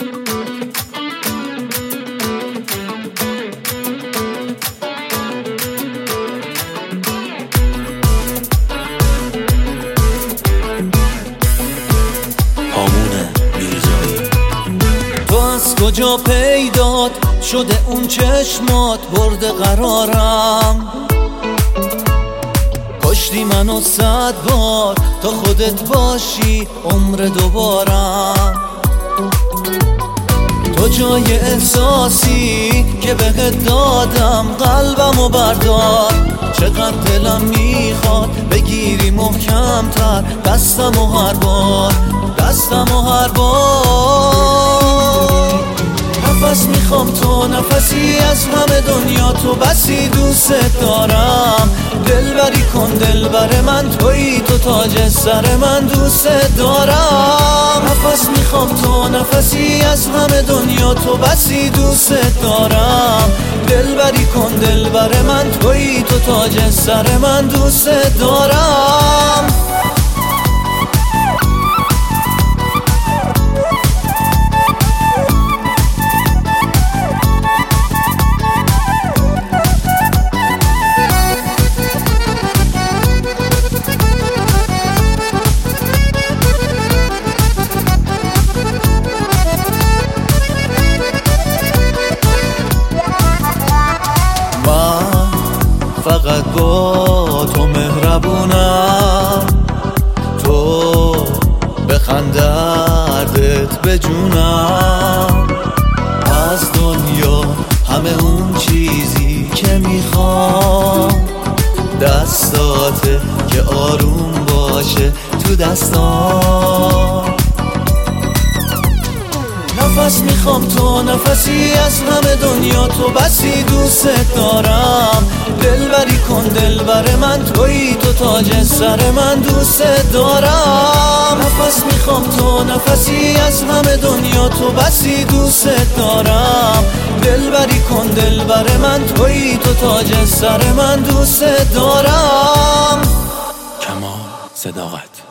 کجا پیدات شده اون چشمات برده قرارم، کشتی منو 100 بار تا خودت باشی عمر دوبارم. تو جای احساسی که بهت دادم قلبمو بردار، چقدر دلم میخواد بگیری محکم تر دستمو هر بار، دستمو هر بار. نفس میخوام تو نفسی از همه دنیا، تو بسی دوست دارم. دلبری کن دلبر من تویی، تو تاج سر من دوست دارم. نفس میخوام تو نفسی از همه دنیا، تو بسی دوست دارم. دلبری کن دلبر من تویی، تو تاج سر من دوست دارم. فقط با تو مهربونم، تو بخند دردت به جونم. از دنیا همه اون چیزی که میخوام، دستاته که آروم باشه تو دستام. نفس میخوام تو نفسی از همه دنیا، تو بسی دوست دارم. دلبری کن دلبر من تویی، تو تاج سر من دوست دارم. نفس میخوام تو نفسی از همه دنیا، تو بسی دوست دارم. دلبری کن دلبر من تویی، تو تاج سر من دوست دارم. کمال صداقت.